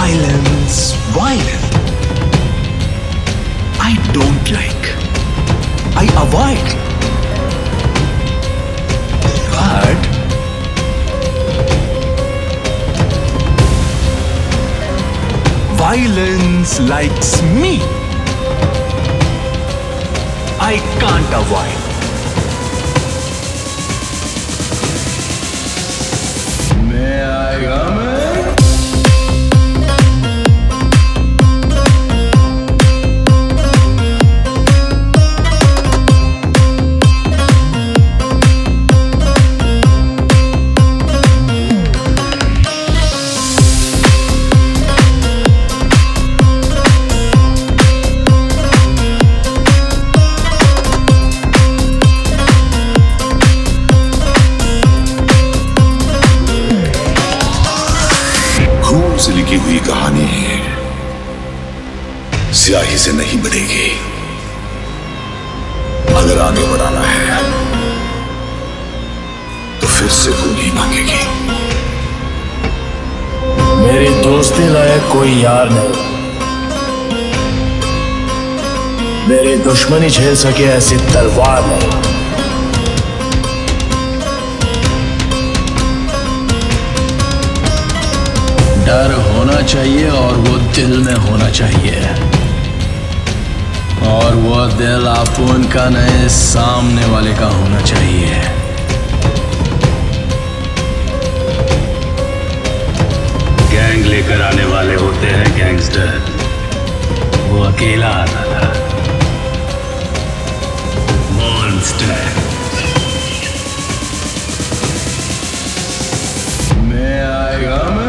Violence, violence. I don't like. I avoid. But violence likes me. I can't avoid. May I come in? से लिखी हुई कहानी स्याही से नहीं बढ़ेगी। अगर आगे बढ़ाना है तो फिर से खून ही मांगेगी। मेरी दोस्ती लायक कोई यार नहीं, मेरी दुश्मनी झेल सके ऐसी तलवार नहीं। डर होना चाहिए और वो दिल में होना चाहिए, और वो दिल आपून का नहीं सामने वाले का होना चाहिए। गैंग लेकर आने वाले होते हैं गैंगस्टर, वो अकेला आता था मॉन्स्टर। मैं आएगा मैं